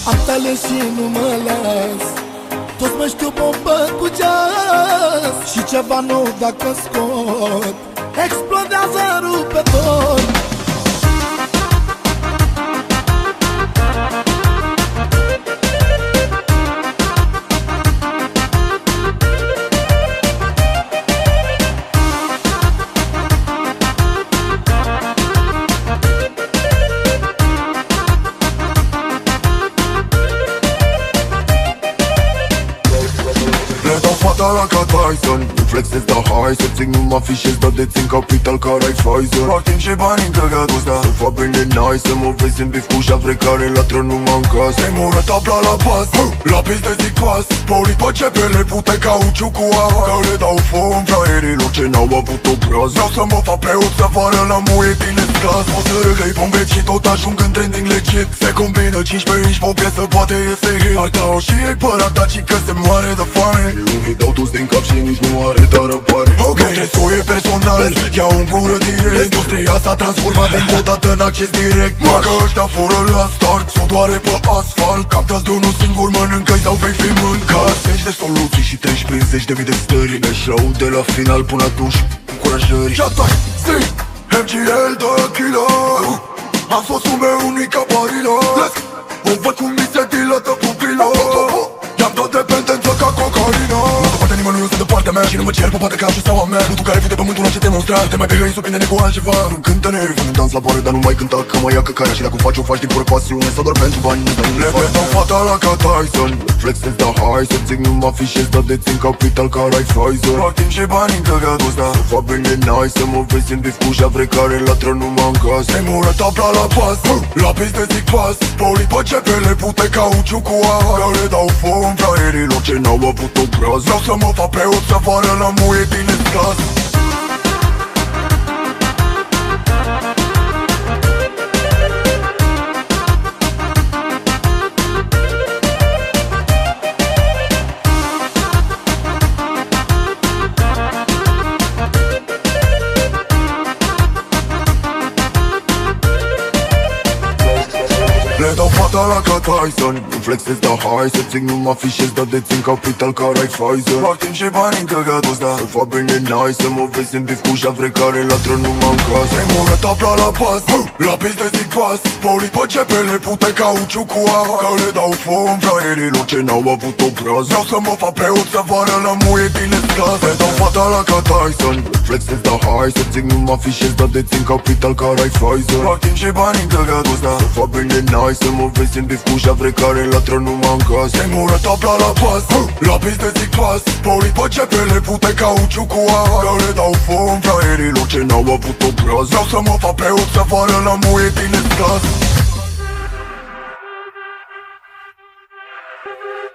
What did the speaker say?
Am talent și nu mă las, toți mă știu bombă cu jazz. Și ceva nou dacă scot, explodează, rupe tot. Fata la ca Tyson, nu flexez, da hai să țin, nu mă afișez, dar dețin capital care ai Pfizer. Fac timp și bani în căgatul ăsta, să fac bine nice, să mă vezi în bif cu șavre care latră numai în casă. Se mură tabla la pas, la pis de zic pas, polit pe cepele, pute cauciu cu apă, că le dau foc fraierilor ce n-au avut o braz. Vreau să mă fac preot, să vară la muie tine clas. O să râgăi bombet și tot ajung în trending legit. Se combină 15 inci pe o piesă, poate este hit. Ar dau și ei părata, ci că se moare de foame. Îi dau toți din cap și nici nu are dar răbare. Ok, tresoie personal, iau în gură direct. Industria s-a transformat dintr-o dată în acces direct. Mă că ăștia fură la start, sudoare pe asfalt. Captați de unul singur, mănâncă-i sau vei fi mâncat. 10 de soluții și treci prin 10.000 de stări. Ne-și rău de la final până atunci încurajări. Și atai, zi, MGL de killer. Am sosul meu unica barilă. O văd cum mi se dilată pupilă. I-am dat dependență ca cocaină. Nu sunt partea nimănui, eu sunt de partea mea. Și nu mă cer pe poate ca și sau a mea. Nu tu care fii de pământul ăla ce demonstra. Te mai pe hăi, surprinde-ne cu altceva. Nu cântă-ne, vă ne dans la boare, dar nu mai cânta că mă ia căcarea. Și dacă o faci, o faci din pură pasiune sau doar pentru bani. Le dau fata la ca Tyson, flexez, da hai să țin, nu mă afișez, dar dețin capital care ai Pfizer. Fac timp și bani în căgatul ăsta, să fac bine nice, să mă vezi în bif cu șavre care latră numai în casă. Se mură tabla la pas, la pis de zic pas, polit pe cepele, pute cauciu cu apă, că le dau foc fraierilor ce n-au avut o braz. Vreau să mă fac preot, să vară la muie tine clas. Le dau fata la ca Tyson, nu flexez, da hai să țin, nu mă afișez, dar dețin capital care ai Pfizer. Fac timp și bani în căgatul ăsta, să fac bine nice, să mă vezi în bif cu șavre care latră numai în casă. Se mură tabla la pas, la pis de zic pas, polit pe cepele, pute cauciu cu apă, că le dau foc fraierilor ce n-au avut o braz. Vreau să mă fac preot, să vară la muie tine clas. Le dau fata la ca Tyson, nu flexez, da hai să țin, nu mă afișez, dar dețin capital care ai Pfizer. Fac timp și bani în căgatul ăsta, să fac bine nice, să mă vezi în bif cu șavre care latră numai în casă. Se mură tabla la pas, la pis de zic pas, polit pe cepele, pute cauciu cu apă, că le dau foc fraierilor ce n-au avut o braz. Vreau să mă fac preot, să vară la muie tine clas.